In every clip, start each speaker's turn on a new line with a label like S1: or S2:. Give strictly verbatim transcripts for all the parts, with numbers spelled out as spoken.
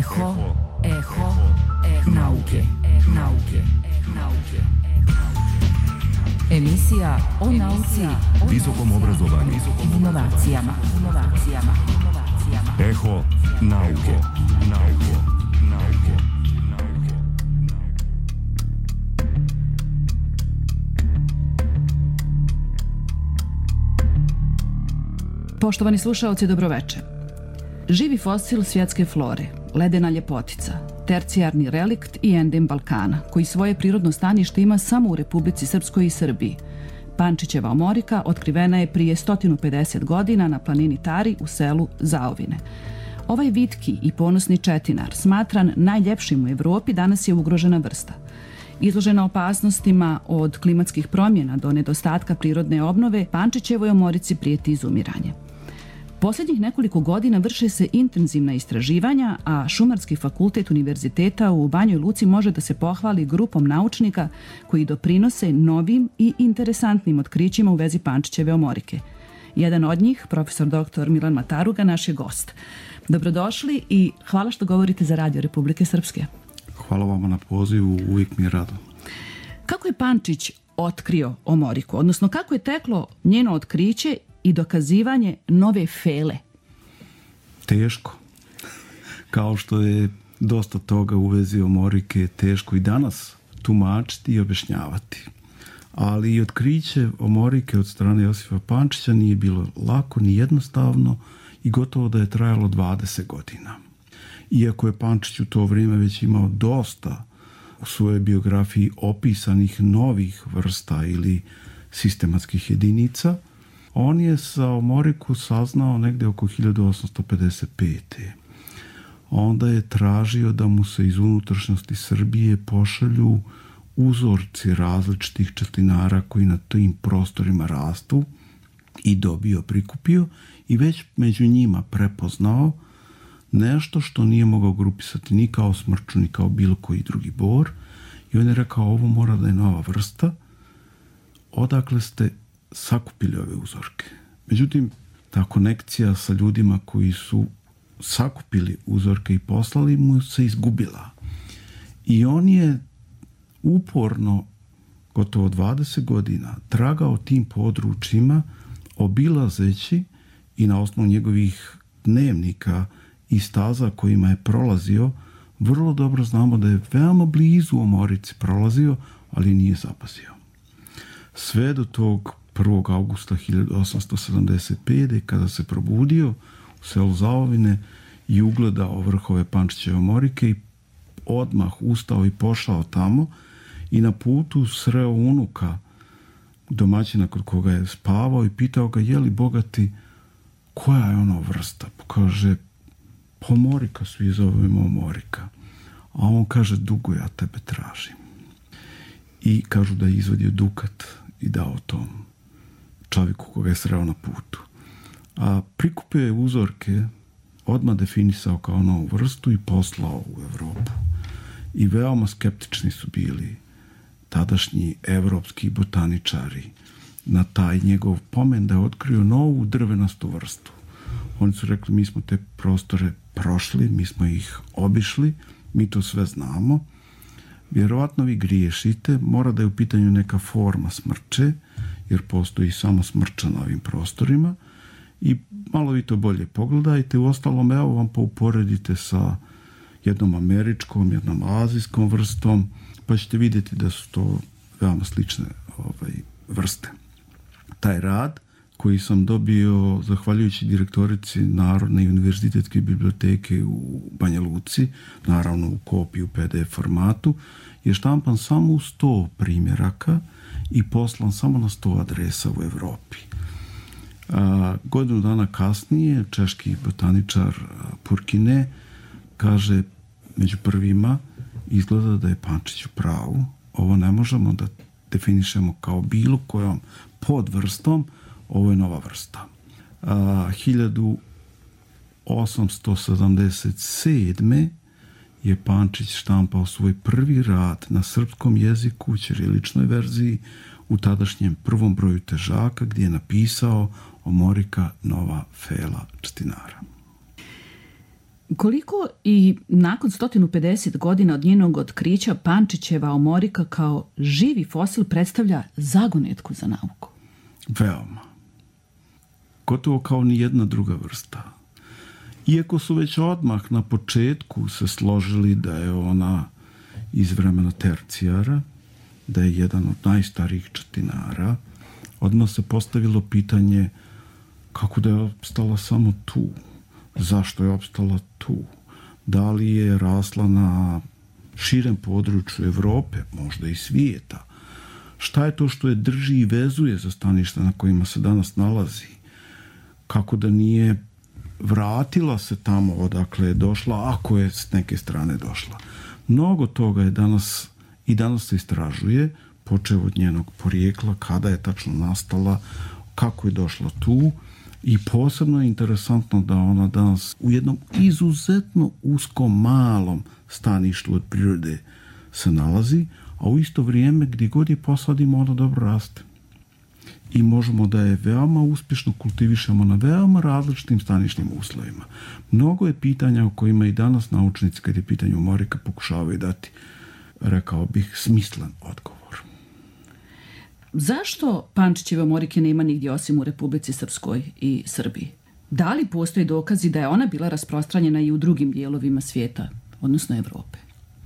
S1: Eho, eho, eho nauke, nauke, nauke. Emisija o nauci,
S2: visokom obrazovanju
S1: i inovacijama. Inovacijama. Inovacijama.
S2: Eho nauke, nauke, nauke, nauke.
S3: Poštovani slušaoci, dobroveče. Živi fosil svjetske flore, ledena ljepotica, tercijarni relikt i endem Balkana, koji svoje prirodno stanište ima samo u Republici Srpskoj i Srbiji. Pančićeva omorika otkrivena je prije sto pedeset godina na planini Tari u selu Zaovine. Ovaj vitki i ponosni četinar, smatran najljepšim u Evropi, danas je ugrožena vrsta. Izložena opasnostima od klimatskih promjena do nedostatka prirodne obnove, Pančićevoj omorici prijeti izumiranje. Posljednjih nekoliko godina vrše se intenzivna istraživanja, a Šumarski fakultet Univerziteta u Banjoj Luci može da se pohvali grupom naučnika koji doprinose novim i interesantnim otkrićima u vezi Pančićeve omorike. Jedan od njih, profesor doktor Milan Mataruga, naš je gost. Dobrodošli i hvala što govorite za Radio Republike Srpske.
S4: Hvala vama na pozivu, uvijek mi je rado.
S3: Kako je Pančić otkrio omoriku, odnosno kako je teklo njeno otkriće i dokazivanje nove fele?
S4: Teško. Kao što je dosta toga u vezi omorike teško i danas tumačiti i objašnjavati. Ali i otkriće omorike od strane Josipa Pančića nije bilo lako ni jednostavno i gotovo da je trajalo dvadeset godina. Iako je Pančić u to vrijeme već imao dosta u svojoj biografiji opisanih novih vrsta ili sistematskih jedinica, on je za omoriku saznao negdje oko hiljadu osamsto pedeset pete. Onda je tražio da mu se iz unutrašnjosti Srbije pošalju uzorci različitih četinara koji na tim prostorima rastu i dobio, prikupio i već među njima prepoznao nešto što nije mogao grupisati ni kao smrču, ni kao bilo koji drugi bor. I on je rekao, ovo mora da je nova vrsta. Odakle ste sakupili ove uzorke? Međutim, ta konekcija sa ljudima koji su sakupili uzorke i poslali mu se izgubila. I on je uporno, gotovo dvadeset godina, tragao tim područjima, obilazeći i na osnovu njegovih dnevnika i staza kojima je prolazio, vrlo dobro znamo da je veoma blizu omorici prolazio, ali nije zapazio. Sve do tog prvog avgusta hiljadu osamsto sedamdeset pete. kada se probudio u selu Zaovine i ugledao vrhove Pančićeve omorike i odmah ustao i pošao tamo i na putu sreo unuka domaćina kod koga je spavao i pitao ga, je li bogati, koja je ono vrsta? Kaže, omorika, svi zovemo omorika. A on kaže, dugo ja tebe tražim. I kažu da je izvadio dukat i dao tom čovjeku koga je sreo na putu. A prikupio je uzorke, odmah definisao kao novu vrstu i poslao u Evropu. I veoma skeptični su bili tadašnji evropski botaničari na taj njegov pomen da je otkrio novu drvenastu vrstu. Oni su rekli, mi smo te prostore prošli, mi smo ih obišli, mi to sve znamo. Vjerovatno vi griješite, mora da je u pitanju neka forma smrče, jer postoji samo smrča na ovim prostorima i malo vi to bolje pogledajte. Uostalom, evo vam pouporedite sa jednom američkom, jednom azijskom vrstom, pa ćete vidjeti da su to veoma slične ovaj, vrste. Taj rad koji sam dobio zahvaljujući direktorici Narodne i univerzitetske biblioteke u Banja Luci, naravno u kopiji u pe de ef formatu, je štampan samo u sto primjeraka i poslan samo na sto adresa u Evropi. A, godinu dana kasnije češki botaničar Purkine kaže među prvima, izgleda da je Pančić u pravu, ovo ne možemo da definišemo kao bilo kojom podvrstom, ovo je nova vrsta. A, hiljadu osamsto sedamdeset sedme. je Pančić štampao svoj prvi rad na srpskom jeziku u ćiriličnoj verziji u tadašnjem prvom broju težaka, gdje je napisao omorika nova fela četinara.
S3: Koliko i nakon sto pedeset godina od njenog otkrića Pančićeva omorika kao živi fosil predstavlja zagonetku za nauku?
S4: Veoma. Gotovo kao ni jedna druga vrsta. Iako su već odmah na početku se složili da je ona iz vremena tercijara, da je jedan od najstarijih četinara, odmah se postavilo pitanje kako da je opstala samo tu, zašto je opstala tu, da li je rasla na širem području Evrope, možda i svijeta, šta je to što je drži i vezuje za staništa na kojima se danas nalazi, kako da nije vratila se tamo odakle je došla, ako je s neke strane došla. Mnogo toga je danas i danas se istražuje, počev od njenog porijekla, kada je tačno nastala, kako je došla tu, i posebno je interesantno da ona danas u jednom izuzetno uskom malom staništu od prirode se nalazi, a u isto vrijeme gdje god je posadimo ona dobro raste. I možemo da je veoma uspješno kultivišemo na veoma različitim stanišnim uslovima. Mnogo je pitanja o kojima i danas naučnici, kad je pitanje omorika, pokušavaju dati, rekao bih, smislen odgovor.
S3: Zašto Pančićeve omorike nema nigdje osim u Republici Srpskoj i Srbiji? Da li postoje dokazi da je ona bila rasprostranjena i u drugim dijelovima svijeta, odnosno Evrope?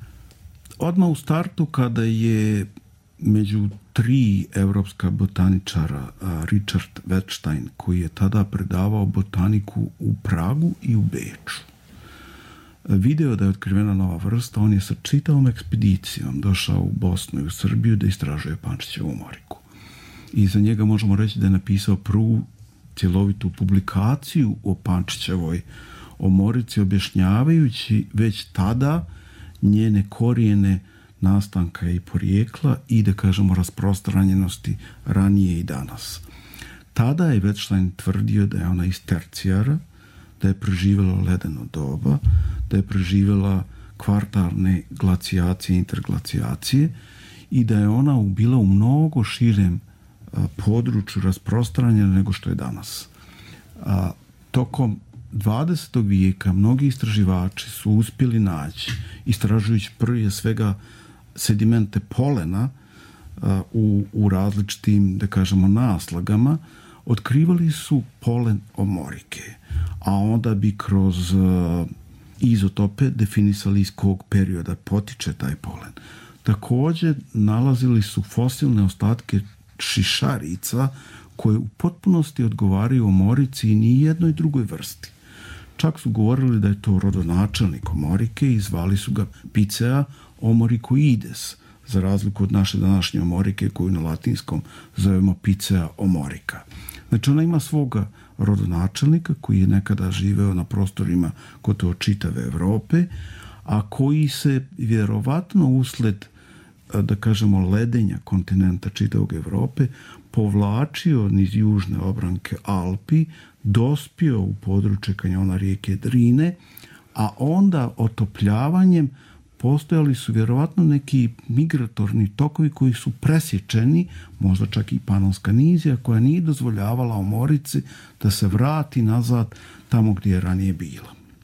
S4: Odmah u startu, kada je među tri evropska botaničara Richard Wettstein, koji je tada predavao botaniku u Pragu i u Beču, video da je otkrivena nova vrsta, on je sa čitavom ekspedicijom došao u Bosnu i u Srbiju da istražuje Pančićevu omoriku. I za njega možemo reći da je napisao prvu cjelovitu publikaciju o Pančićevoj omorici, objašnjavajući već tada njene korijene nastanka i porijekla i, da kažemo, rasprostranjenosti ranije i danas. Tada je Wettstein tvrdio da je ona iz tercijara, da je preživjela ledeno doba, da je preživjela kvartarne glacijacije, interglacijacije i da je ona bila u mnogo širem a, području rasprostranjena nego što je danas. A, tokom dvadesetog vijeka mnogi istraživači su uspjeli naći, istražujući prije svega sedimente polena a, u, u različitim, da kažemo, naslagama, otkrivali su polen omorike, a onda bi kroz uh, izotope definisali iz kog perioda potiče taj polen. Također nalazili su fosilne ostatke šišarica koje u potpunosti odgovaraju omorici i nijednoj drugoj vrsti. Čak su govorili da je to rodonačelnik omorike i zvali su ga Picea omoricoides, za razliku od naše današnje omorike koju na latinskom zovemo Picea omorica. Znači ona ima svoga rodonačelnika koji je nekada živeo na prostorima gotovo čitave Evrope, a koji se vjerovatno usled, da kažemo, ledenja kontinenta čitavog Evrope povlačio niz južne obranke Alpi, dospio u područje kanjona rijeke Drine, a onda otopljavanjem postojali su vjerovatno neki migratorni tokovi koji su presječeni, možda čak i Panonska nizija, koja nije dozvoljavala omorici da se vrati nazad tamo gdje je ranije bila.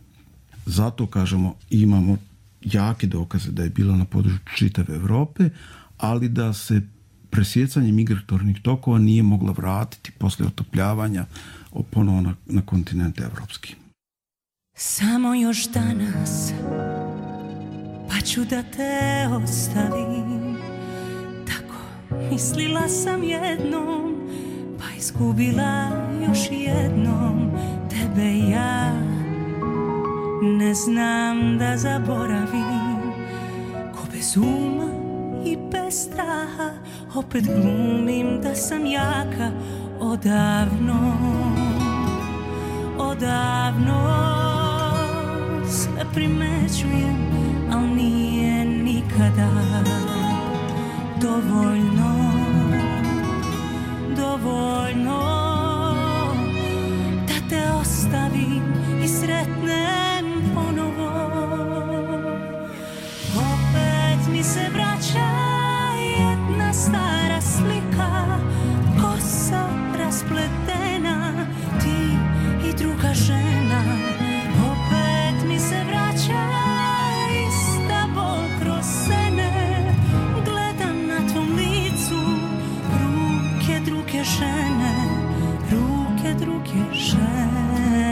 S4: Zato, kažemo, imamo jake dokaze da je bila na području čitave Evrope, ali da se presjecanje migratornih tokova nije mogla vratiti posle otopljavanja ponovo na, na kontinent evropski.
S5: Samo još danas pa ću da te ostavim, tako mislila sam jednom, pa izgubila još jednom tebe i ja. Ne znam da zaboravim, ko bez uma i bez straha, opet glumim da sam jaka odavno, odavno. Sve primećujem, al nije nikada dovoljno, dovoljno da te ostavim i sretnem ponovo. Opet mi se vraća jedna stara slika, kosa raspletena, ti i druga žena. Opet mi se druge žene, ruke druge žene.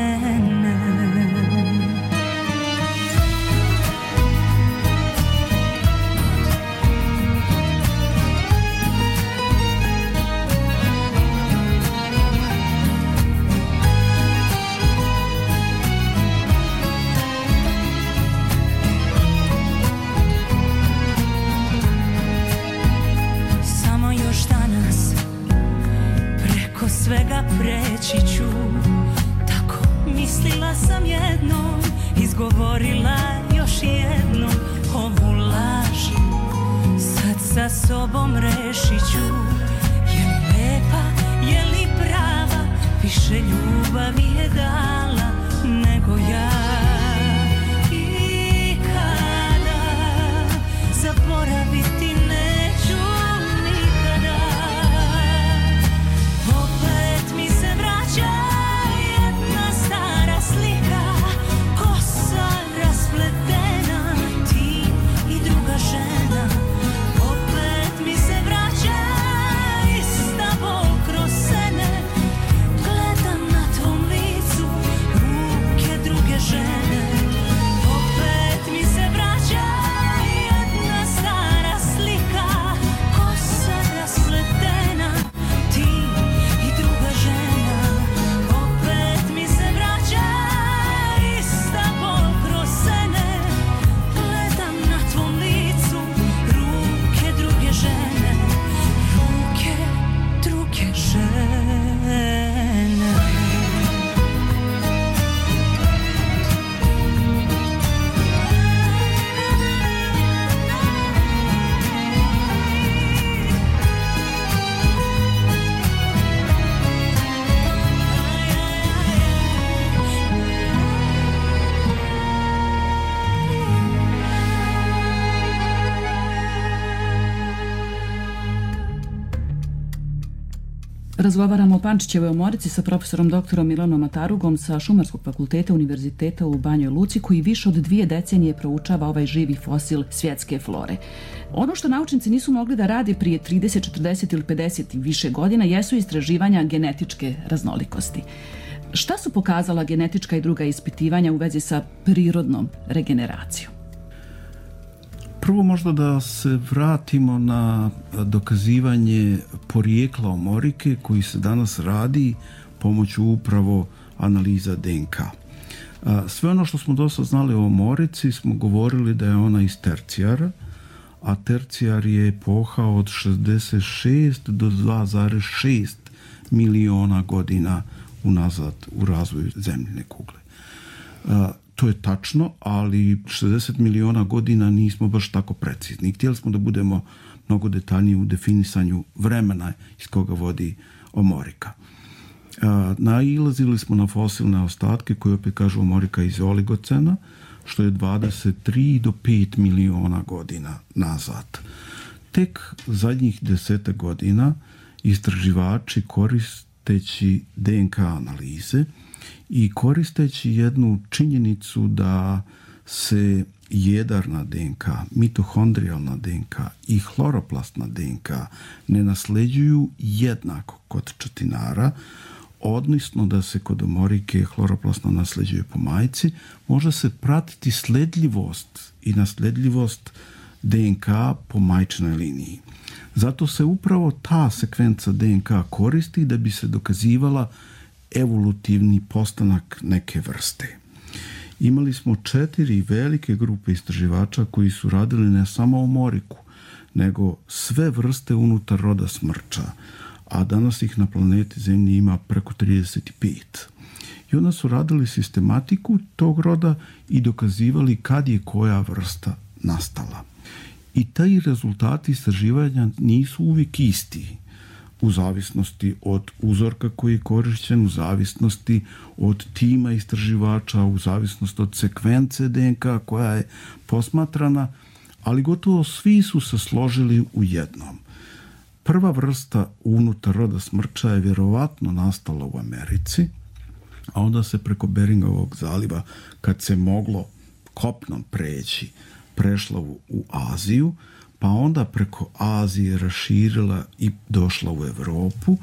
S5: Svega preći ću, tako mislila sam jednom, izgovorila još jednom ovu laž. Sad sa sobom rešit ću, je li lepa, je li prava, više ljubavi je dala nego ja. I kada zaboraviti neću nikada. Jedna stara slika, kosa raspletena, ti i druga žena. Opet mi se vraća ista bol kroz sene. Gledam na tvom licu ruke druge žene. Opet mi se vraća jedna stara slika, kosa raspletena, ti i druga žena.
S3: Razgovaramo o Pančićevoj omorici sa profesorom doktorom Milanom Matarugom sa Šumarskog fakulteta Univerziteta u Banjoj Luci, koji više od dvije decenije proučava ovaj živi fosil svjetske flore. Ono što naučnici nisu mogli da rade prije trideset, četrdeset ili pedeset i više godina jesu istraživanja genetičke raznolikosti. Šta su pokazala genetička i druga ispitivanja u vezi sa prirodnom regeneracijom?
S4: Prvo možda da se vratimo na dokazivanje porijekla omorike koji se danas radi pomoću upravo analiza D N K. Sve ono što smo dosta znali o omorici smo govorili da je ona iz tercijara, a tercijar je epoha od šezdeset šest do dva zarez šest miliona godina unazad u razvoju zemljine kugle. To je tačno, ali šezdeset miliona godina nismo baš tako precizni. Htjeli smo da budemo mnogo detaljniji u definisanju vremena iz koga vodi omorika. Nailazili smo na fosilne ostatke koji opet kažu omorika iz oligocena, što je dvadeset tri do pet miliona godina nazad. Tek zadnjih desetak godina istraživači koristeći D N K analize i koristeći jednu činjenicu da se jedarna D N K, mitohondrijalna D N K i hloroplastna D N K ne nasleđuju jednako kod četinara, odnosno da se kod omorike hloroplastno nasleđuje po majci, može se pratiti sledljivost i nasledljivost D N K po majčinoj liniji. Zato se upravo ta sekvenca D N K koristi da bi se dokazivala evolutivni postanak neke vrste. Imali smo četiri velike grupe istraživača koji su radili ne samo omoriku, nego sve vrste unutar roda smrča, a danas ih na planeti Zemlji ima preko trideset pet. I onda su radili sistematiku tog roda i dokazivali kad je koja vrsta nastala. I taj rezultati istraživanja nisu uvijek isti, u zavisnosti od uzorka koji je korišćen, u zavisnosti od tima istraživača, u zavisnosti od sekvence D N K koja je posmatrana, ali gotovo svi su se složili u jednom. Prva vrsta unutar roda smrča je vjerovatno nastala u Americi, a onda se preko Beringovog zaliva, kad se moglo kopnom preći, prešla u, u Aziju, pa onda preko Azije raširila i došla u Evropu,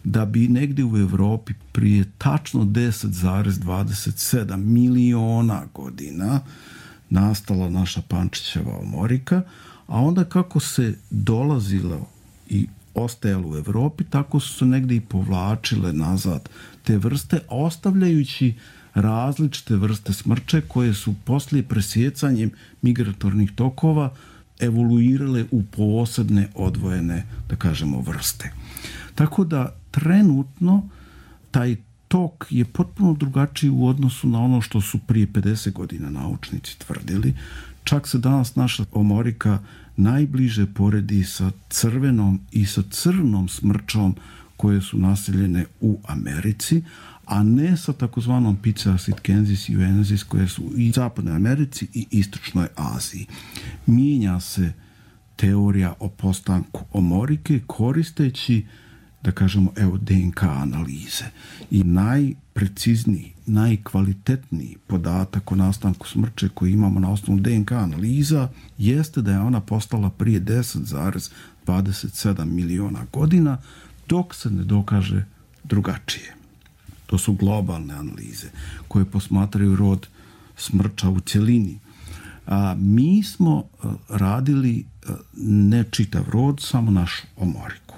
S4: da bi negdje u Evropi prije tačno deset zarez dvadeset sedam miliona godina nastala naša pančićeva omorika, a onda kako se dolazilo i ostajalo u Evropi, tako su se negdje i povlačile nazad te vrste, ostavljajući različite vrste smrče koje su poslije presjecanjem migratornih tokova evoluirale u posebne odvojene, da kažemo, vrste. Tako da trenutno taj tok je potpuno drugačiji u odnosu na ono što su prije pedeset godina naučnici tvrdili. Čak se danas naša omorika najbliže poredi sa crvenom i sa crnom smrčom koje su naseljene u Americi, a ne sa takozvanom Pica sitkensis juensis koje su i zapadnoj Americi i istočnoj Aziji. Mijenja se teorija o postanku omorike koristeći, da kažemo, evo, D N K analize. I najprecizniji, najkvalitetniji podatak o nastanku smrče koji imamo na osnovu D N K analiza jeste da je ona postala prije deset zarez dvadeset sedam miliona godina, dok se ne dokaže drugačije. To su globalne analize koje posmatraju rod smrča u cjelini. A, mi smo a, radili a, ne čitav rod, samo našu omoriku.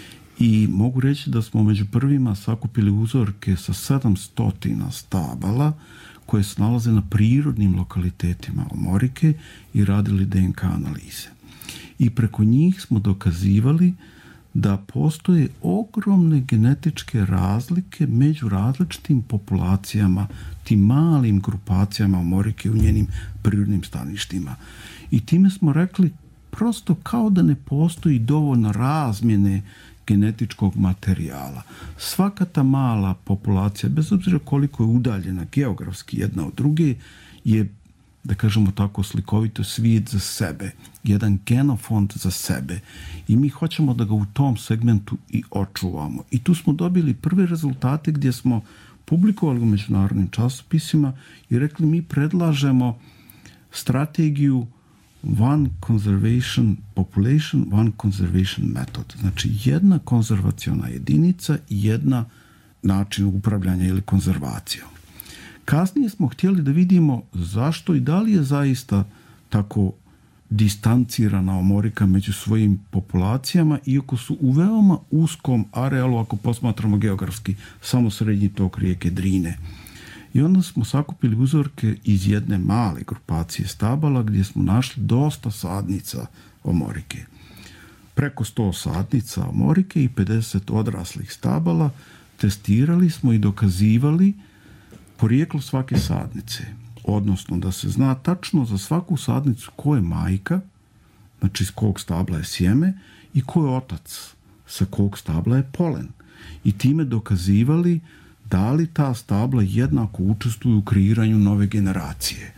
S4: I mogu reći da smo među prvima sakupili uzorke sa sedamsto stabala koje se nalaze na prirodnim lokalitetima omorike i radili D N K analize. I preko njih smo dokazivali da postoje ogromne genetičke razlike među različitim populacijama, tim malim grupacijama omorike u njenim prirodnim staništima. I time smo rekli prosto kao da ne postoji dovoljno razmjene genetičkog materijala. Svaka ta mala populacija, bez obzira koliko je udaljena geografski jedna od druge, je, da kažemo tako slikovito, svijet za sebe, jedan genofond za sebe. I mi hoćemo da ga u tom segmentu i očuvamo. I tu smo dobili prve rezultate gdje smo publikovali u međunarodnim časopisima i rekli mi predlažemo strategiju one conservation population, one conservation method. Znači jedna konzervaciona jedinica i jedna način upravljanja ili konzervacijom. Kasnije smo htjeli da vidimo zašto i da li je zaista tako distancirana omorika među svojim populacijama, iako su u veoma uskom arealu, ako posmatramo geografski, samo srednji tok rijeke Drine. I onda smo sakupili uzorke iz jedne male grupacije stabala gdje smo našli dosta sadnica omorike. Preko sto sadnica omorike i pedeset odraslih stabala testirali smo i dokazivali porijeklo svake sadnice. Odnosno da se zna tačno za svaku sadnicu ko je majka, znači iz kog stabla je sjeme, i ko je otac, sa kog stabla je polen. I time dokazivali da li ta stabla jednako učestvuju u kreiranju nove generacije.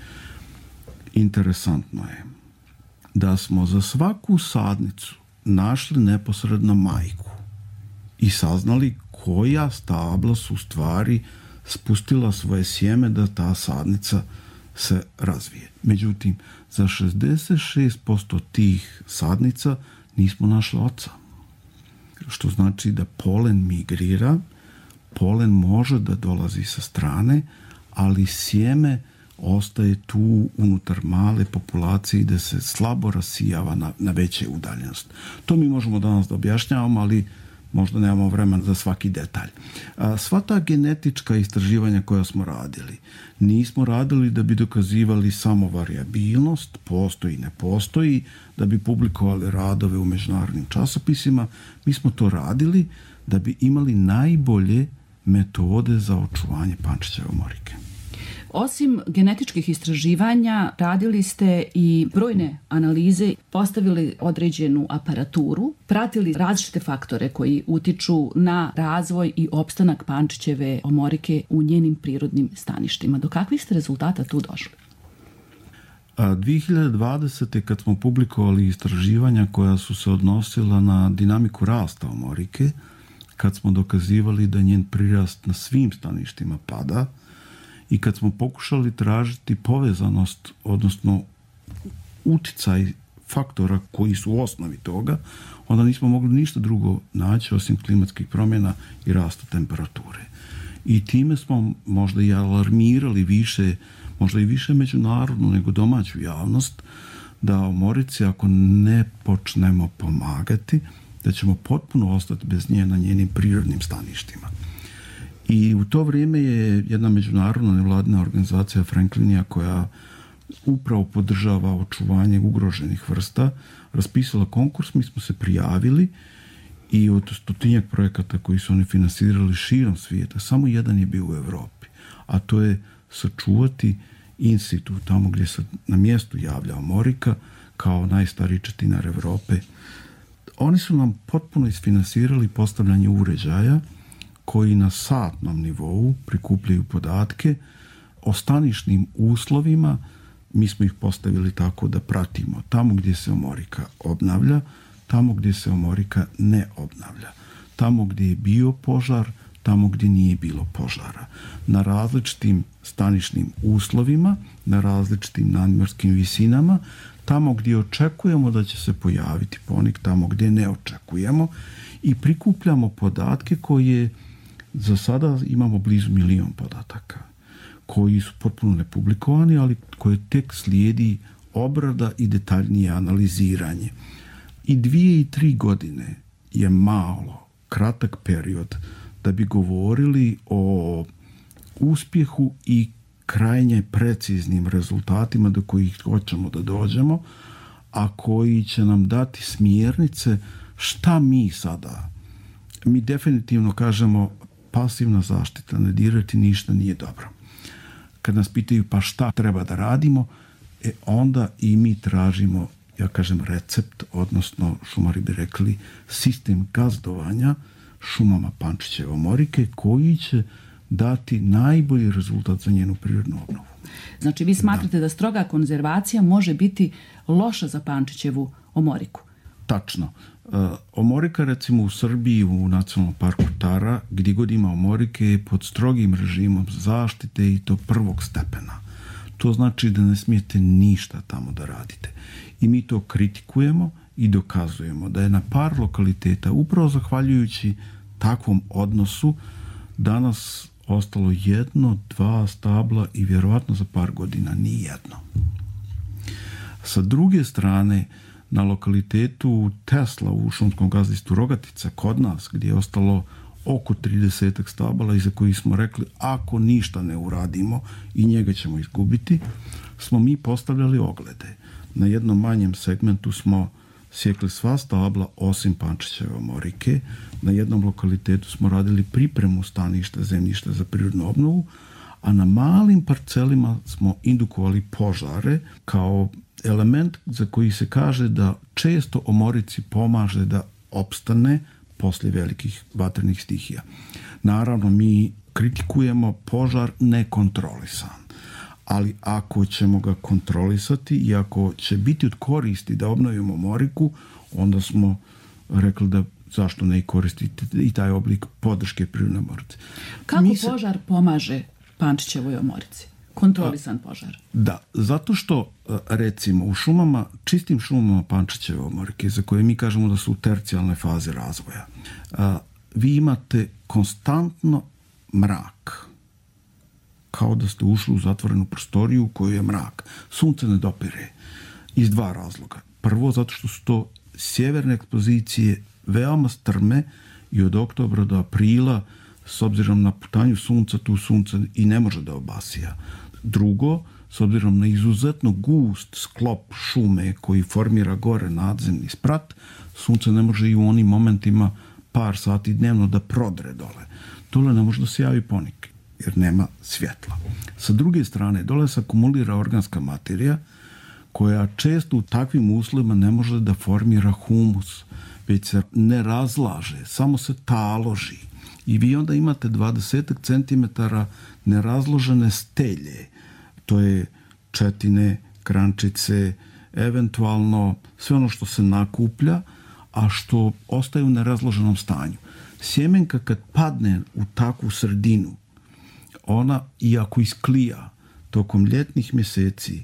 S4: Interesantno je da smo za svaku sadnicu našli neposredno majku i saznali koja stabla su u stvari spustila svoje sjeme da ta sadnica se razvije. Međutim, za šezdeset šest posto tih sadnica nismo našli oca. Što znači da polen migrira, polen može da dolazi sa strane, ali sjeme ostaje tu unutar male populacije gde se slabo rasijava na, na veće udaljenost. To mi možemo danas da objašnjavamo, ali možda nemamo vremena za svaki detalj. A, sva ta genetička istraživanja koja smo radili, nismo radili da bi dokazivali samo variabilnost, postoji i ne postoji, da bi publikovali radove u međunarodnim časopisima. Mi smo to radili da bi imali najbolje metode za očuvanje pančićeve omorike.
S3: Osim genetičkih istraživanja, radili ste i brojne analize, postavili određenu aparaturu, pratili različite faktore koji utiču na razvoj i opstanak pančićeve omorike u njenim prirodnim staništima. Do kakvih ste rezultata tu došli?
S4: A dvije hiljade dvadesete. kad smo publikovali istraživanja koja su se odnosila na dinamiku rasta omorike, kad smo dokazivali da njen prirast na svim staništima pada i kad smo pokušali tražiti povezanost, odnosno uticaj faktora koji su u osnovi toga, onda nismo mogli ništa drugo naći osim klimatskih promjena i rasta temperature. I time smo možda i alarmirali više, možda i više međunarodnu nego domaću javnost, da Omorici ako ne počnemo pomagati, da ćemo potpuno ostati bez nje na njenim prirodnim staništima. I u to vrijeme je jedna međunarodna nevladina organizacija Franklinija, koja upravo podržava očuvanje ugroženih vrsta, raspisala konkurs, mi smo se prijavili i od stotinjak projekata koji su oni finansirali širom svijeta, samo jedan je bio u Europi, a to je sačuvati in situ, tamo gdje se na mjestu javlja Omorika kao najstariji četinar Europe. Oni su nam potpuno isfinansirali postavljanje uređaja koji na satnom nivou prikupljaju podatke o stanišnim uslovima. Mi smo ih postavili tako da pratimo tamo gdje se Omorika obnavlja, tamo gdje se Omorika ne obnavlja, tamo gdje je bio požar, tamo gdje nije bilo požara, na različitim stanišnim uslovima, na različitim nadmorskim visinama, tamo gdje očekujemo da će se pojaviti ponik, tamo gdje ne očekujemo, i prikupljamo podatke koje za sada imamo blizu milion podataka, koji su potpuno nepublikovani, ali koje tek slijedi obrada i detaljnije analiziranje. I dvije i tri godine je malo, kratak period da bi govorili o uspjehu i krajnje preciznim rezultatima do kojih hoćemo da dođemo, a koji će nam dati smjernice šta mi sada. Mi definitivno kažemo pasivna zaštita, ne dirati ništa nije dobro. Kad nas pitaju pa šta treba da radimo, e onda i mi tražimo, ja kažem, recept, odnosno šumari bi rekli sistem gazdovanja šumama Pančićeve Omorike, koji će dati najbolji rezultat za njenu prirodnu obnovu.
S3: Znači vi smatrate da, da stroga konzervacija može biti loša za Pančićevu Omoriku?
S4: Tačno. Uh, Omorika recimo u Srbiji, u nacionalnom parku Tara, gdje god ima Omorike, je pod strogim režimom zaštite i to prvog stepena. To znači da ne smijete ništa tamo da radite. I mi to kritikujemo i dokazujemo da je na par lokaliteta, upravo zahvaljujući takvom odnosu, danas ostalo jedno, dva stabla i vjerovatno za par godina ni jedno. Sa druge strane, na lokalitetu Tesla u šumskom gazdinstvu Rogatica kod nas, gdje je ostalo oko trideset stabala, iza kojih smo rekli ako ništa ne uradimo i njega ćemo izgubiti, smo mi postavljali oglede. Na jednom manjem segmentu smo sjekli sva stabla osim Pančićeve Omorike. Na jednom lokalitetu smo radili pripremu staništa, zemljišta za prirodnu obnovu, a na malim parcelima smo indukovali požare kao element za koji se kaže da često Omorici pomaže da opstane poslije velikih vatrenih stihija. Naravno, mi kritikujemo požar nekontrolisan, ali ako ćemo ga kontrolisati i ako će biti od koristi da obnovimo Omoriku, onda smo rekli da zašto ne koristiti i taj oblik podrške prirodne Omorice.
S3: Kako se... požar pomaže Pančićevoj Omorici? Kontrolisan požar.
S4: Da, zato što recimo u šumama, čistim šumama Pančićeve Omorike, za koje mi kažemo da su u tercijalne faze razvoja, vi imate konstantno mrak. Kao da ste ušli u zatvorenu prostoriju u kojoj je mrak. Sunce ne dopire. Iz dva razloga. Prvo, zato što su to sjeverne ekspozicije veoma strme i od oktobra do aprila, s obzirom na putanju sunca, tu sunce i ne može da obasija. Drugo, s obzirom na izuzetno gust sklop šume koji formira gore nadzemni sprat, sunce ne može i u onim momentima par sati dnevno da prodre dole. Dole ne može da se javi ponik, jer nema svjetla. Sa druge strane, dole se akumulira organska materija koja često u takvim uslovima ne može da formira humus, već se ne razlaže, samo se taloži. I vi onda imate dvadeset centimetara nerazložene stelje. To je četine, krančice, eventualno sve ono što se nakuplja, a što ostaje u nerazloženom stanju. Sjemenka kad padne u takvu sredinu, ona, iako isklija tokom ljetnih mjeseci,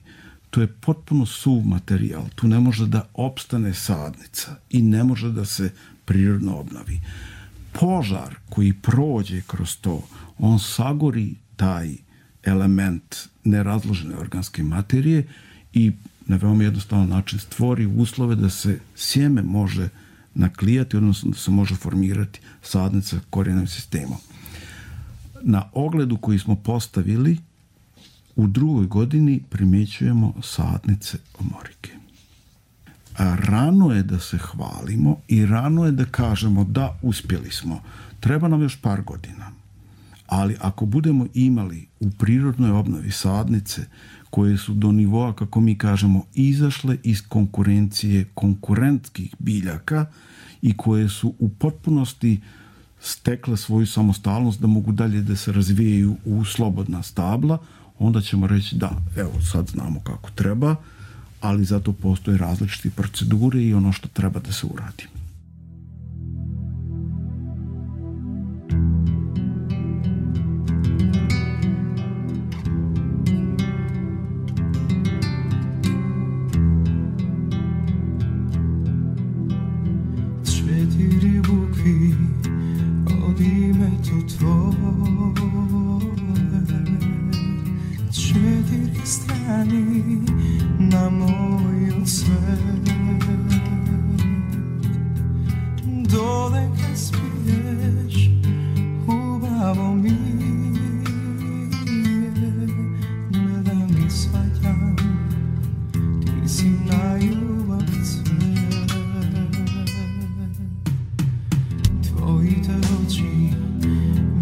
S4: to je potpuno suv materijal. Tu ne može da opstane sadnica i ne može da se prirodno obnovi. Požar koji prođe kroz to, on sagori taj element nerazložene organske materije i na veoma jednostavan način stvori uslove da se sjeme može naklijati, odnosno da se može formirati sadnica korijenim sistemom. Na ogledu koji smo postavili u drugoj godini primjećujemo sadnice omorike. A rano je da se hvalimo i rano je da kažemo da uspjeli smo. Treba nam još par godina. Ali ako budemo imali u prirodnoj obnovi sadnice koje su do nivoa, kako mi kažemo, izašle iz konkurencije konkurentskih biljaka i koje su u potpunosti stekle svoju samostalnost da mogu dalje da se razvijaju u slobodna stabla, onda ćemo reći da, evo sad znamo kako treba, ali zato postoje različite procedure i ono što treba da se uradi.
S6: Četiri bukvi od imetu tvoje, četiri strani na moju svet. Dole kad spiješ ubavo mi je, gledam i shvaćam, ti si na ljubav cvet. Tvoji te oči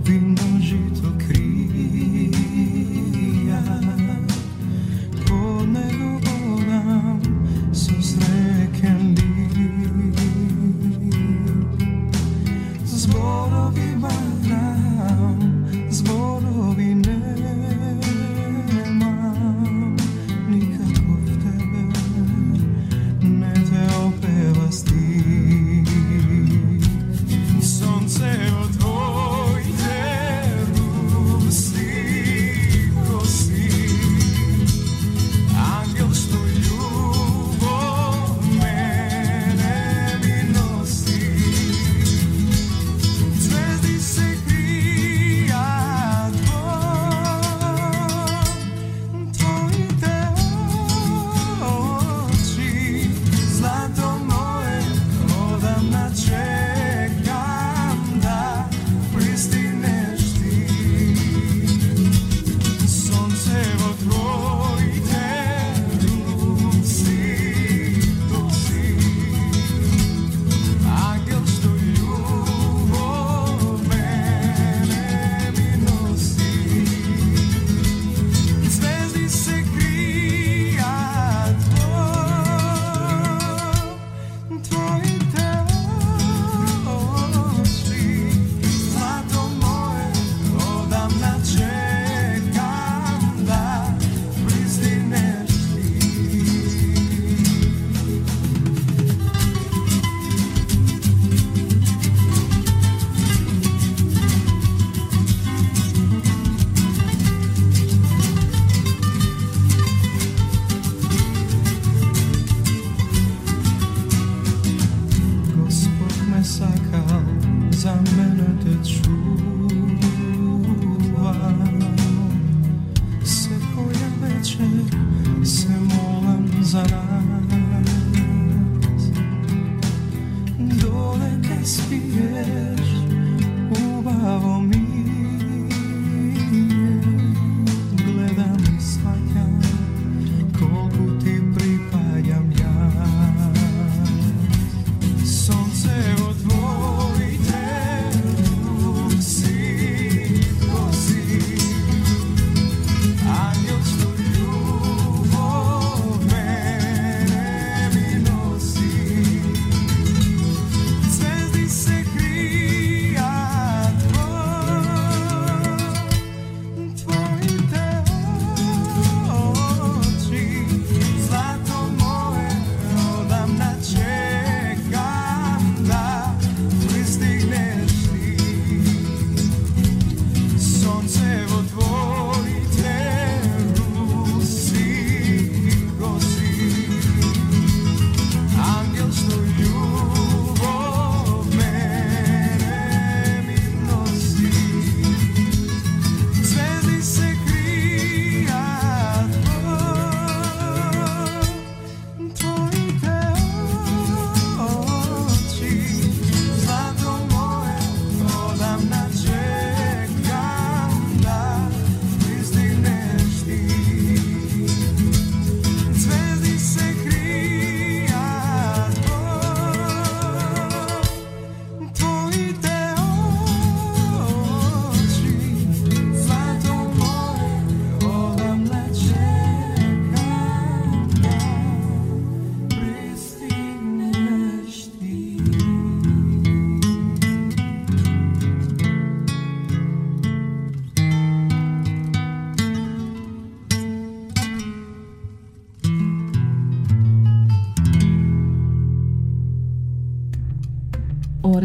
S6: vino žito krija,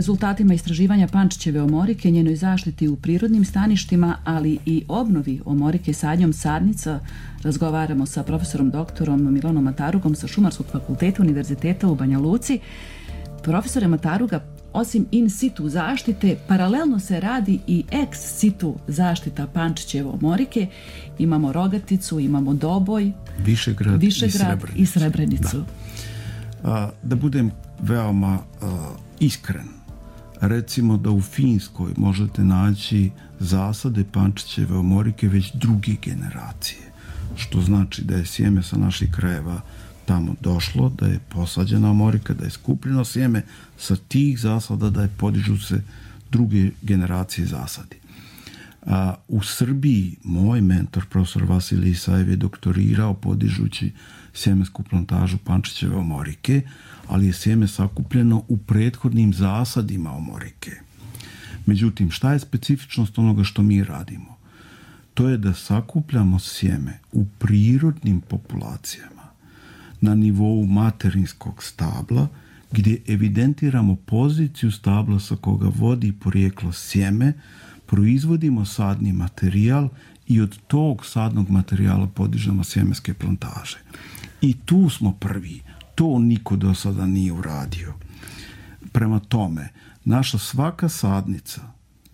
S3: rezultatima istraživanja pančićeve omorike, njenoj zaštiti u prirodnim staništima, ali i obnovi omorike sadnjom sadnica, razgovaramo sa profesorom doktorom Milanom Matarugom sa Šumarskog fakulteta Univerziteta u Banja Luci. Profesore Mataruga, osim in situ zaštite, paralelno se radi i ex situ zaštita pančićeve omorike. Imamo Rogaticu, imamo Doboj,
S4: Višegrad,
S3: Višegrad i Srebrenicu. I Srebrenicu.
S4: Da. A, da budem veoma a, iskren, recimo da u Finskoj možete naći zasade pančićeve omorike već druge generacije, što znači da je sjeme sa naših krajeva tamo došlo, da je posađena omorika, da je skupljeno sjeme sa tih zasada, da je podižu se druge generacije zasadi. A, u Srbiji moj mentor, profesor Vasilij Isajev, je doktorirao podižući sjemensku plantažu pančićeve omorike, ali je sjeme sakupljeno u prethodnim zasadima omorike. Međutim, šta je specifičnost onoga što mi radimo? To je da sakupljamo sjeme u prirodnim populacijama na nivou materinskog stabla, gdje evidentiramo poziciju stabla sa koga vodi porijeklo sjeme, proizvodimo sadni materijal i od tog sadnog materijala podižemo sjemenske plantaže. I tu smo prvi. To niko do sada nije uradio. Prema tome, naša svaka sadnica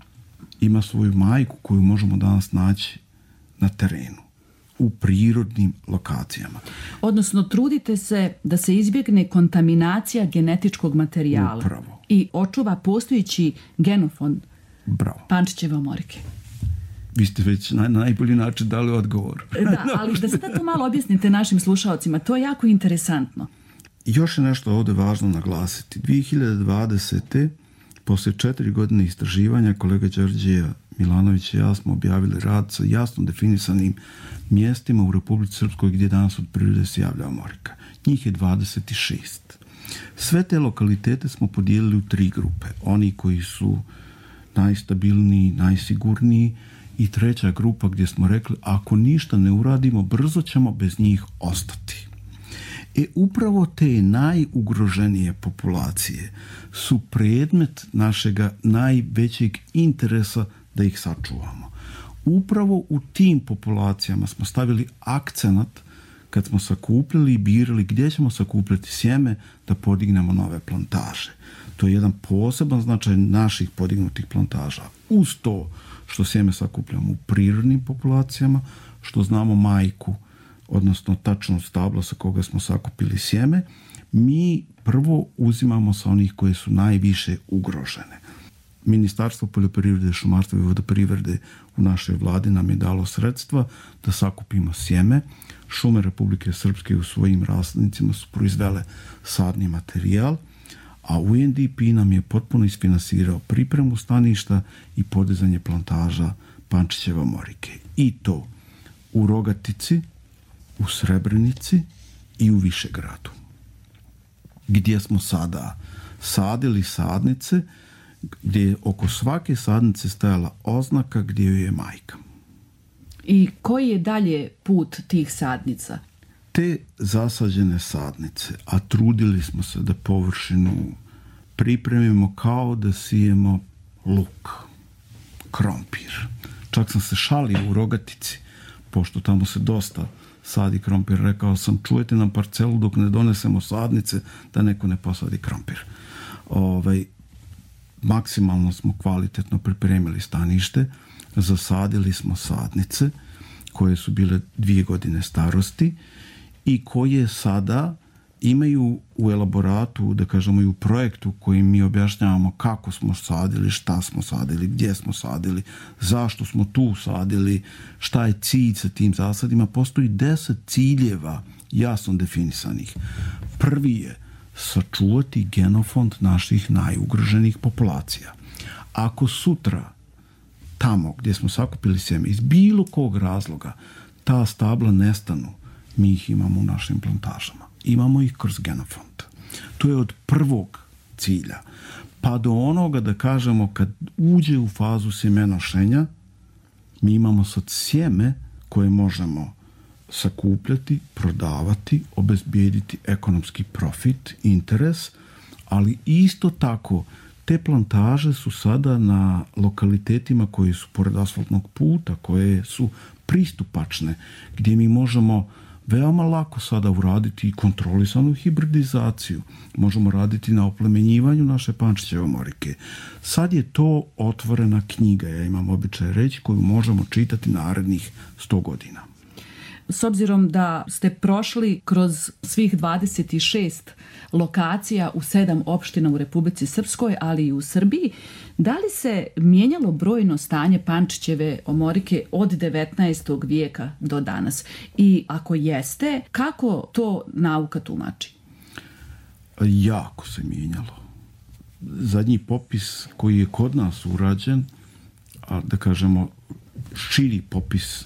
S4: ima svoju majku koju možemo danas naći na terenu, u prirodnim lokacijama.
S3: Odnosno, trudite se da se izbjegne kontaminacija genetičkog materijala.
S4: Upravo.
S3: I očuva postojići genofond
S4: Bravo.
S3: pančićeve omorike.
S4: Vi ste već na najbolji način dali odgovor.
S3: Da, ali da sada to malo objasnite našim slušalcima, to je jako interesantno.
S4: Još je nešto ovdje važno naglasiti. dvije hiljade dvadesete. poslije četiri godine istraživanja, kolega Đorđe Milanović i ja smo objavili rad sa jasno definisanim mjestima u Republici Srpskoj gdje danas od prirode se javlja omorika. Njih je dvadeset šest. Sve te lokalitete smo podijelili u tri grupe. Oni koji su najstabilniji, najsigurniji, i treća grupa gdje smo rekli ako ništa ne uradimo, brzo ćemo bez njih ostati. E upravo te najugroženije populacije su predmet našega najvećeg interesa da ih sačuvamo. Upravo u tim populacijama smo stavili akcenat kad smo sakupljali i birali gdje ćemo sakupljati sjeme da podignemo nove plantaže. To je jedan poseban značaj naših podignutih plantaža. Uz to što sjeme sakupljamo u prirodnim populacijama, što znamo majku, odnosno tačno stablo sa koga smo sakupili sjeme, mi prvo uzimamo sa onih koje su najviše ugrožene. Ministarstvo poljoprivrede, šumarstva i vodoprivrede u našoj vladi nam je dalo sredstva da sakupimo sjeme. Šume Republike Srpske u svojim raslednicima su proizvele sadni materijal, a U N D P nam je potpuno isfinansirao pripremu staništa i podizanje plantaža pančićeve omorike. I to u Rogatici, u Srebrenici i u Višegradu, gdje smo sada sadili sadnice, gdje je oko svake sadnice stajala oznaka gdje joj je majka.
S3: I koji je dalje put tih sadnica?
S4: Te zasađene sadnice, a trudili smo se da površinu pripremimo kao da sijemo luk, krompir. Čak sam se šalio u Rogatici, pošto tamo se dosta sadi krompir, rekao sam čujete nam parcelu dok ne donesemo sadnice da neko ne posadi krompir. Ovaj, maksimalno smo kvalitetno pripremili stanište, zasadili smo sadnice koje su bile dvije godine starosti i koje sada imaju u elaboratu, da kažemo i u projektu koji mi objašnjavamo kako smo sadili, šta smo sadili, gdje smo sadili, zašto smo tu sadili, šta je cilj sa tim zasadima. Postoji deset ciljeva jasno definisanih. Prvi je sačuvati genofond naših najugroženih populacija. Ako sutra tamo gdje smo sakupili sjeme iz bilo kog razloga ta stabla nestanu, mi ih imamo u našim plantažama. Imamo ih kroz genofond. To je od prvog cilja. Pa do onoga da kažemo kad uđe u fazu sjemenošenja, mi imamo sad sjeme koje možemo sakupljati, prodavati, obezbijediti ekonomski profit, interes, ali isto tako Te plantaže su sada na lokalitetima koji su pored asfaltnog puta, koje su pristupačne, gdje mi možemo veoma lako sada uraditi kontrolisanu hibridizaciju. Možemo raditi na oplemenjivanju naše pančićeve omorike. Sad je to otvorena knjiga, ja imam običaj reći, koju možemo čitati narednih sto godina.
S3: S obzirom da ste prošli kroz svih dvadeset šest lokacija u sedam opština u Republici Srpskoj, ali i u Srbiji, da li se mijenjalo brojno stanje pančićeve omorike od devetnaestog vijeka do danas? I ako jeste, kako to nauka tumači?
S4: Jako se mijenjalo. Zadnji popis koji je kod nas urađen, a da kažemo širi popis,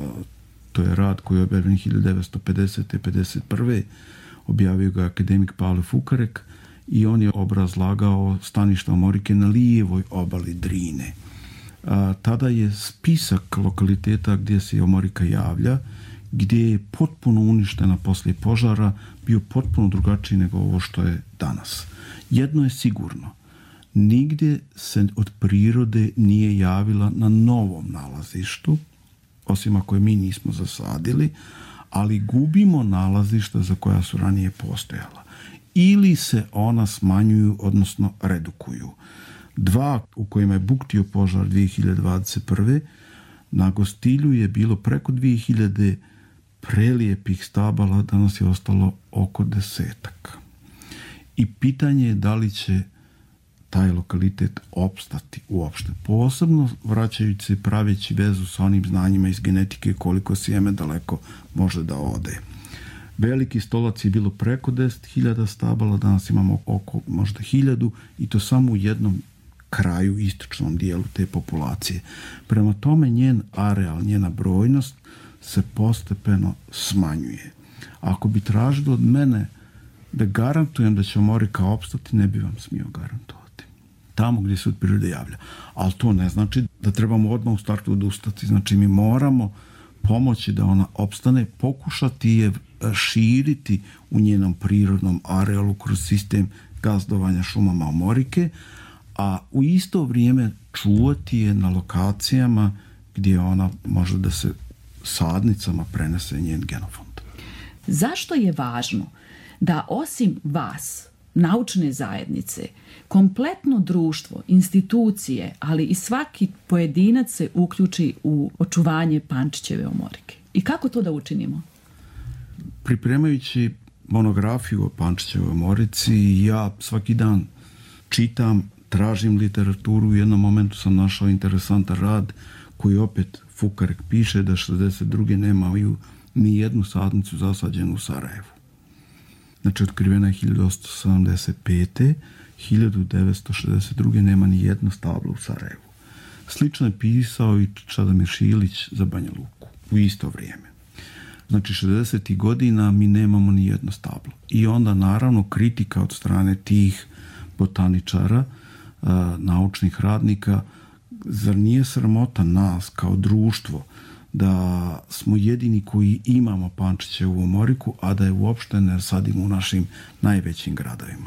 S4: to je rad koji je objavljen hiljadu devetsto pedesete. pedeset prve. Objavio ga akademik Pavle Fukarek i on je obrazlagao staništa omorike na lijevoj obali Drine. A, tada je spisak lokaliteta gdje se omorika javlja, gdje je potpuno uništena poslije požara, bio potpuno drugačiji nego ovo što je danas. Jedno je sigurno, nigdje se od prirode nije javila na novom nalazištu, osim ako je mi nismo zasadili, ali gubimo nalazišta za koja su ranije postojala. Ili se ona smanjuju, odnosno redukuju. Dva u kojima je buktio požar dvije hiljade dvadeset prve. na Gostilju je bilo preko dvije hiljade prelijepih stabala, danas je ostalo oko desetak. I pitanje je da li će taj lokalitet opstati uopšte. Posebno vraćajući se, praveći vezu sa onim znanjima iz genetike koliko sjeme daleko može da ode. Veliki Stolac je bilo preko deset hiljada stabala, danas imamo oko možda hiljadu i to samo u jednom kraju, istočnom dijelu te populacije. Prema tome njen areal, njena brojnost se postepeno smanjuje. Ako bi tražilo od mene da garantujem da će omorika opstati, ne bi vam smio garantovati. Tamo gdje se od prirode javlja. Ali to ne znači da trebamo odmah u startu odustati. Znači mi moramo pomoći da ona opstane, pokušati je širiti u njenom prirodnom arealu kroz sistem gazdovanja šumama omorike, a u isto vrijeme čuvati je na lokacijama gdje ona može da se sadnicama prenese njen genofond.
S3: Zašto je važno da osim vas, naučne zajednice, kompletno društvo, institucije, ali i svaki pojedinac se uključi u očuvanje Pančićeve omorike? I kako to da učinimo?
S4: Pripremajući monografiju o Pančićevoj omorici, ja svaki dan čitam, tražim literaturu. U jednom momentu sam našao interesantan rad koji opet Fukarek piše da šezdeset druge nemaju ni jednu sadnicu zasađenu u Sarajevu. Znači, otkrivena je hiljadu osamsto sedamdeset pete. hiljadu devetsto šezdeset druge nema ni jedno stablo u Sarajevu. Slično je pisao i Čadomir Šilić za Banja Luku u isto vrijeme. Znači, šezdesetih godina mi nemamo ni jedno stablo. I onda, naravno, kritika od strane tih botaničara, naučnih radnika, zar nije sramota nas kao društvo da smo jedini koji imamo Pančićevu omoriku, a da je uopšte ne sadimo u našim najvećim gradovima.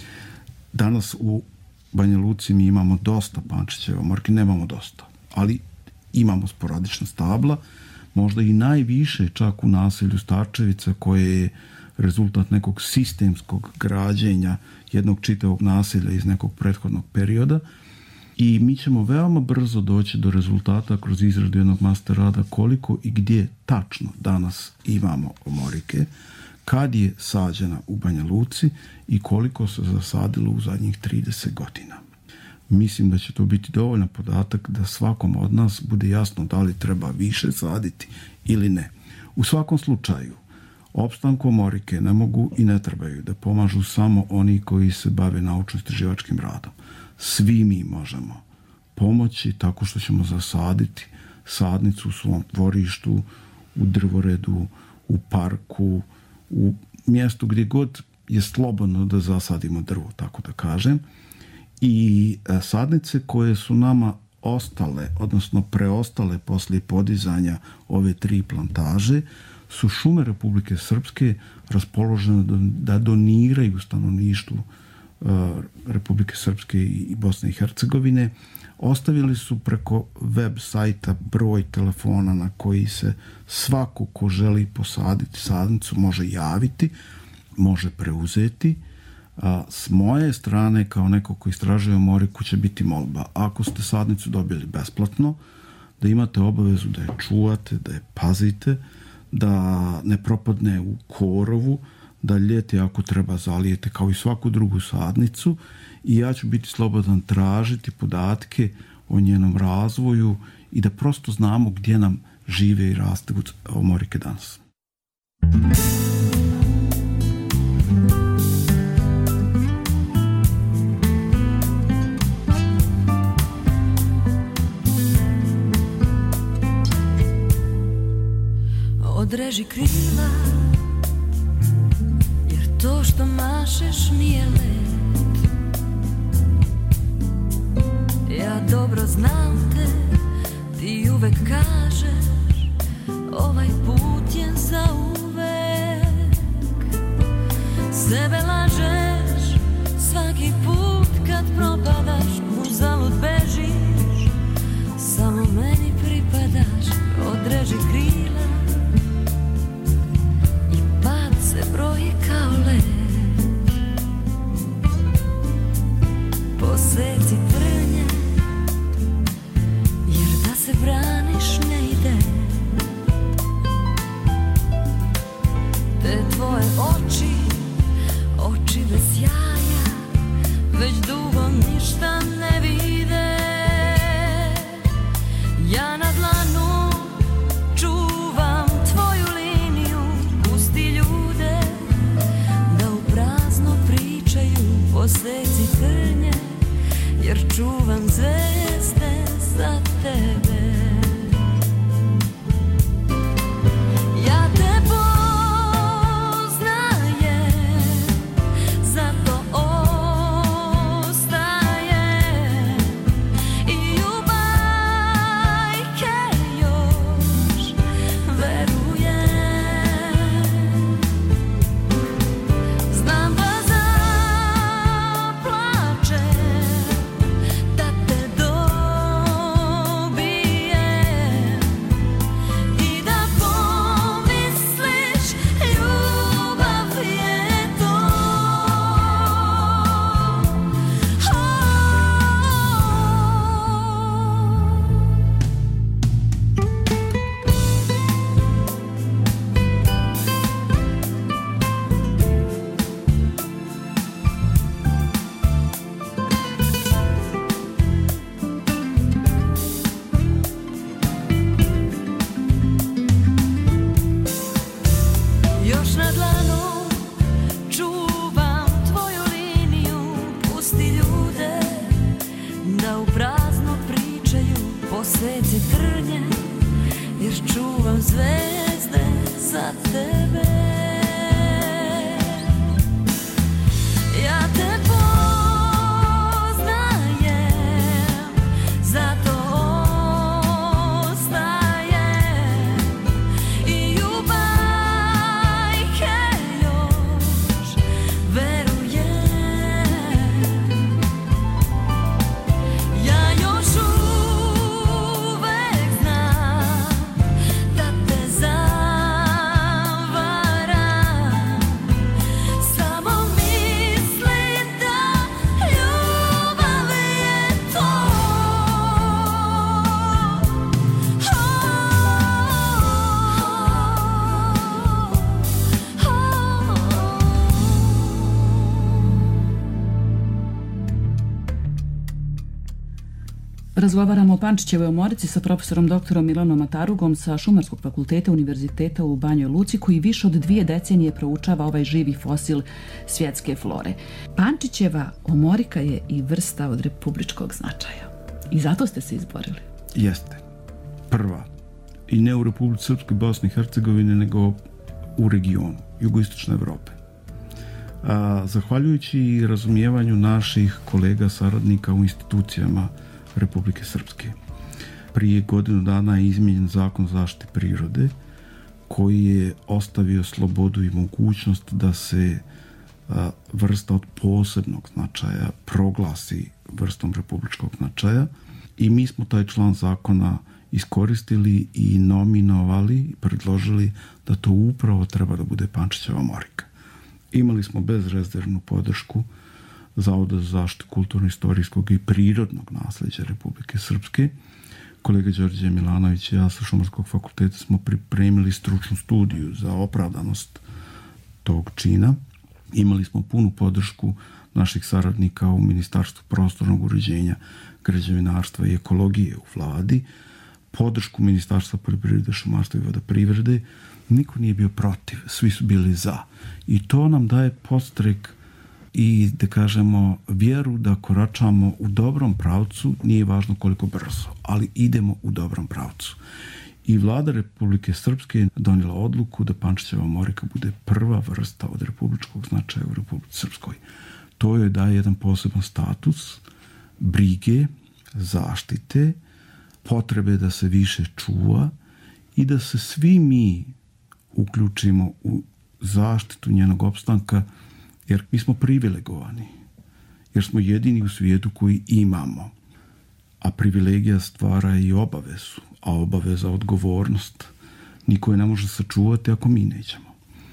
S4: Danas u Banja Luci mi imamo dosta Pančićeve omorike, nemamo dosta, ali imamo sporadična stabla, možda i najviše čak u naselju Starčevica, koje je rezultat nekog sistemskog građenja jednog čitavog naselja iz nekog prethodnog perioda. I mi ćemo veoma brzo doći do rezultata kroz izradu jednog master rada koliko i gdje tačno danas imamo omorike, kad je sađena u Banja Luci i koliko se zasadilo u zadnjih trideset godina. Mislim da će to biti dovoljan podatak da svakom od nas bude jasno da li treba više saditi ili ne. U svakom slučaju, opstanku omorike ne mogu i ne trebaju da pomažu samo oni koji se bave naučno-istraživačkim radom. Svi mi možemo pomoći tako što ćemo zasaditi sadnicu u svom dvorištu, u drvoredu, u parku, u mjestu gdje god je slobodno da zasadimo drvo, tako da kažem. I sadnice koje su nama ostale, odnosno preostale poslije podizanja ove tri plantaže, su šume Republike Srpske raspoložene da doniraju stanovništvu Republike Srpske i Bosne i Hercegovine. Ostavili su preko web sajta broj telefona na koji se svako ko želi posaditi sadnicu može javiti, može preuzeti. A s moje strane, kao neko ko istražuje omoriku, će biti molba. Ako ste sadnicu dobili besplatno, da imate obavezu da je čuvate, da je pazite, da ne propadne u korovu, da ljeti ako treba zalijete kao i svaku drugu sadnicu, i ja ću biti slobodan tražiti podatke o njenom razvoju i da prosto znamo gdje nam žive i raste omorike danas.
S5: Odreži krila, jer to što mašeš nije let. Ja dobro znam te, ti uvek kažeš, ovaj put je za uvek. Sebe lažeš svaki put kad propadaš, uzalud bežiš, samo meni pripadaš. Odreži krila, se broji kao led. Poseci trnje, jer da se braniš ne ide. Te tvoje oči, oči bez jaja, već dugo ništa ne vide. Ja na dlanu čuvam tvoju liniju, pusti ljude da u prazno pričaju. Poseci trnje, jer čuvam zvezde za tebe. Ja te poznajem, zato ostajem i u bajke još verujem. Znam da zaplačem, da te dobijem i da pomisliš ljubav je to. Još na dlanu čuvam tvoju liniju, pusti ljude da u prazno pričaju. Poseci trnje, jer čuvam zvezde za tebe. Ja te poznajem, zato ostajem i u bajke još verujem. Ja još uvek znam da te zavaram, samo mislim da ljubav je to.
S3: Razgovaramo o Pančićevoj omorici sa profesorom doktorom Milanom Matarugom sa Šumarskog fakulteta Univerziteta u Banjoj Luci, koji više od dvije decenije proučava ovaj živi fosil svjetske flore. Pančićeva omorika je i vrsta od republičkog značaja. I zato ste se izborili.
S4: Jeste. Prva. I ne u Republici Srpskoj, Bosni i Hercegovine, nego u regionu, jugoistočne Evrope. A, zahvaljujući razumijevanju naših kolega saradnika u institucijama Republike Srpske. Prije godinu dana je izmijenjen zakon zaštite prirode koji je ostavio slobodu i mogućnost da se vrsta od posebnog značaja proglasi vrstom republičkog značaja i mi smo taj član zakona iskoristili i nominovali i predložili da to upravo treba da bude Pančićeva Morika. Imali smo bezrezervnu podršku Zavoda za zaštitu kulturno-istorijskog i prirodnog nasleđa Republike Srpske. Kolega Đorđe Milanović i ja sa Šumarskog fakulteta smo pripremili stručnu studiju za opravdanost tog čina. Imali smo punu podršku naših saradnika u Ministarstvu prostornog uređenja, građevinarstva i ekologije u vladi, podršku Ministarstva poljoprivrede, šumarstva i vodoprivrede. Niko nije bio protiv, svi su bili za. I to nam daje podstrek i, da kažemo, vjeru da koračamo u dobrom pravcu, nije važno koliko brzo, ali idemo u dobrom pravcu. I vlada Republike Srpske je donijela odluku da Pančićeva Morika bude prva vrsta od republičkog značaja u Republici Srpskoj. To joj daje jedan poseban status brige, zaštite, potrebe da se više čuva i da se svi mi uključimo u zaštitu njenog opstanka, jer mi smo privilegovani, jer smo jedini u svijetu koji imamo. A privilegija stvara i obavezu, a obaveza odgovornost. Niko je ne može sačuvati ako mi nećemo.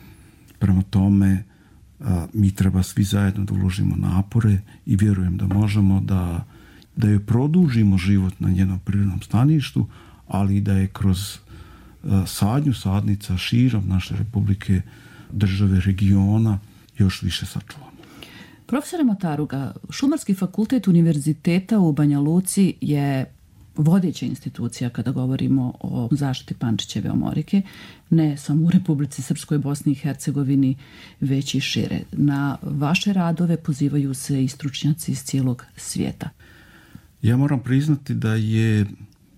S4: Prema tome, a, mi treba svi zajedno da uložimo napore i vjerujem da možemo da, da joj produžimo život na njenom prirodnom staništu, ali i da je kroz a, sadnju sadnica širom naše republike, države, regiona još više sačuvamo.
S3: Profesore Mataruga, Šumarski fakultet Univerziteta u Banja Luci je vodeća institucija kada govorimo o zaštiti Pančićeve Morike, ne samo u Republici Srpskoj, Bosni i Hercegovini, već i šire. Na vaše radove pozivaju se i stručnjaci iz cijelog svijeta.
S4: Ja moram priznati da je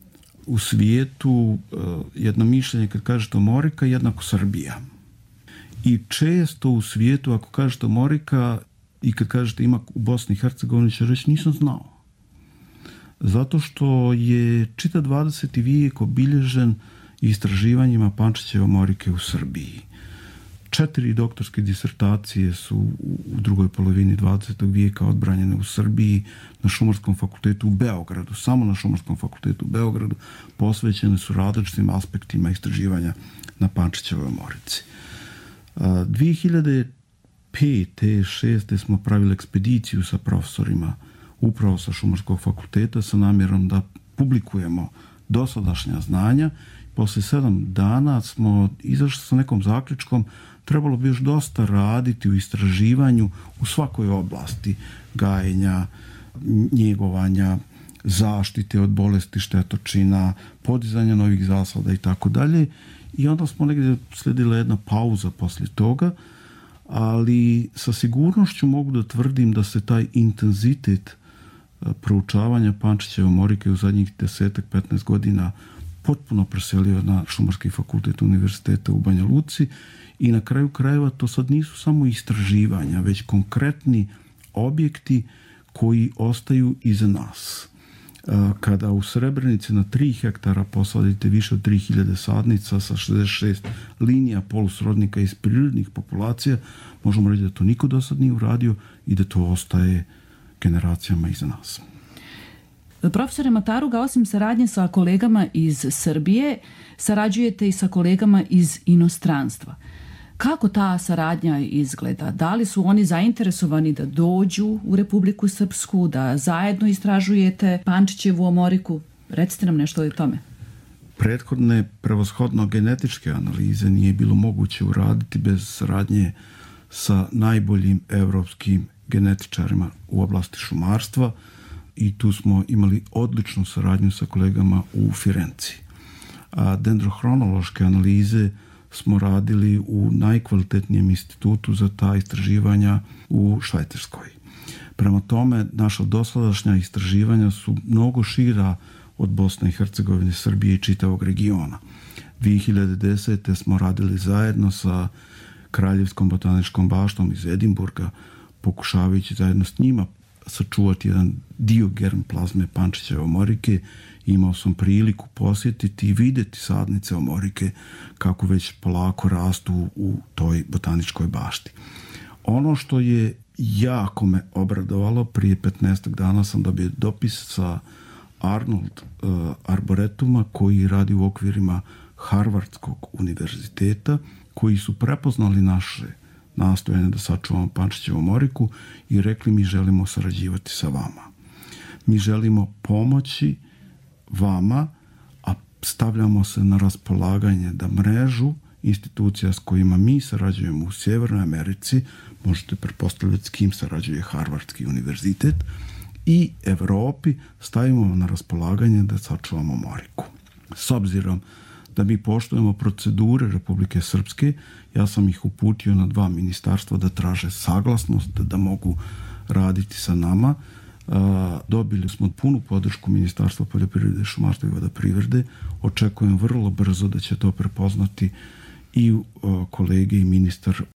S4: u svijetu jedno mišljenje kad kažete Morika jednako Srbija. I često u svijetu ako kažete Morika i kad kažete ima u Bosni i Hercegovini će reći nisam znao. Zato što je čitav dvadeseti vijek obilježen istraživanjima Pančićeve Morike u Srbiji. Četiri doktorske disertacije su u drugoj polovini dvadesetog vijeka odbranjene u Srbiji na Šumarskom fakultetu u Beogradu. Samo na Šumarskom fakultetu u Beogradu posvećene su različitim aspektima istraživanja na Pančićevoj Morici. dvije hiljade pete. šeste. smo pravili ekspediciju sa profesorima upravo sa Šumarskog fakulteta sa namjerom da publikujemo dosadašnja znanja. Posle sedam dana smo izašli sa nekom zaključkom, trebalo bi još dosta raditi u istraživanju u svakoj oblasti gajenja, njegovanja, zaštite od bolesti štetočina, podizanja novih zasada i tako dalje. I onda smo negdje sledila jedna pauza poslije toga, ali sa sigurnošću mogu da tvrdim da se taj intenzitet proučavanja Pančićeve Morike u zadnjih desetak petnaest godina potpuno preselio na Šumarski fakultet Univerziteta u Banja Luci i na kraju krajeva to sad nisu samo istraživanja, već konkretni objekti koji ostaju iza nas. Kada u Srebrenici na tri hektara posadite više od tri hiljade sadnica sa šezdeset šest linija polusrodnika iz prirodnih populacija, možemo reći da to niko do sad nije uradio i da to ostaje generacijama iza nas.
S3: Profesore Mataruga, osim saradnje sa kolegama iz Srbije, sarađujete i sa kolegama iz inostranstva. Kako ta saradnja izgleda? Da li su oni zainteresovani da dođu u Republiku Srpsku, da zajedno istražujete Pančićevu Moriku? Recite nam nešto o tome.
S4: Prethodne prevashodno genetičke analize nije bilo moguće uraditi bez saradnje sa najboljim evropskim genetičarima u oblasti šumarstva i tu smo imali odličnu saradnju sa kolegama u Firenci. A dendrohronološke analize smo radili u najkvalitetnijem institutu za ta istraživanja u Švajcarskoj. Prema tome, naša dosadašnja istraživanja su mnogo šira od Bosne i Hercegovine, Srbije i čitavog regiona. dvije hiljade desete. smo radili zajedno sa Kraljevskom botaničkom baštom iz Edimburga, pokušavajući zajedno s njima sačuvati jedan dio germplazme Pančićeve Morike. Imao sam priliku posjetiti i vidjeti sadnice Morike kako već polako rastu u toj botaničkoj bašti. Ono što je jako me obradovalo, prije petnaest dana sam dobio dopis sa Arnold uh, Arboretuma koji radi u okvirima Harvardskog univerziteta, koji su prepoznali naše nastojanje da sačuvamo Pančićevu Moriku i rekli mi želimo sarađivati sa vama. Mi želimo pomoći vama, a stavljamo se na raspolaganje da mrežu institucija s kojima mi sarađujemo u Sjevernoj Americi, možete pretpostavljati s kim sarađuje Harvardski univerzitet, i Evropi stavimo na raspolaganje da sačuvamo Moriku. S obzirom da mi poštujemo procedure Republike Srpske, ja sam ih uputio na dva ministarstva da traže saglasnost da, da mogu raditi sa nama. Uh, dobili smo punu podršku Ministarstva poljoprivrede, šumarstva i vodoprivrede. Očekujem vrlo brzo da će to prepoznati i uh, kolege i ministar